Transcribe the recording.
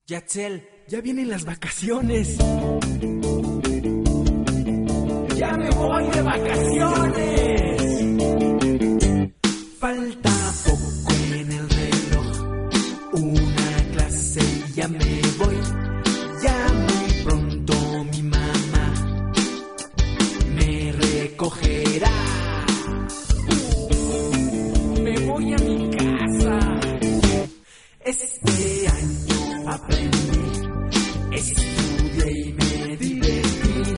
Yatzel, ya vienen las vacaciones. ¡Ya me voy de vacaciones!